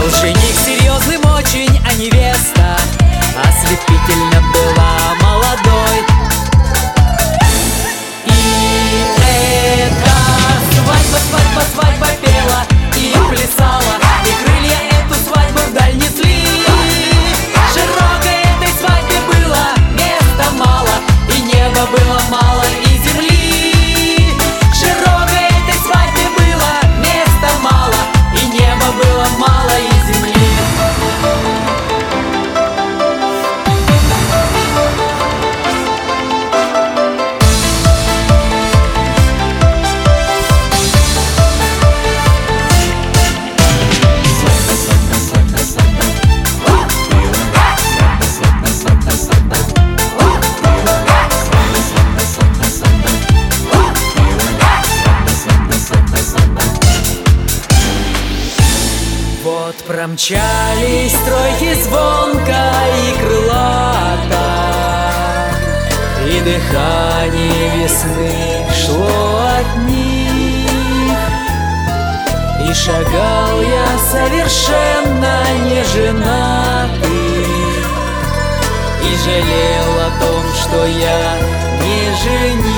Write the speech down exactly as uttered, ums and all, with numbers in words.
Был жених серьезным очень, а невеста ослепительно была молодой. И эта свадьба, свадьба, свадьба пела и плясала, и крылья эту свадьбу вдаль несли. Широкой этой свадьбе было места мало, и неба было мало, и земли. Широкой этой свадьбе было места мало, и неба было мало, и земли. Вот промчались стройки звонко и крылато, и дыхание весны шло от них. И шагал я совершенно не женатый, и жалел о том, что я не жених.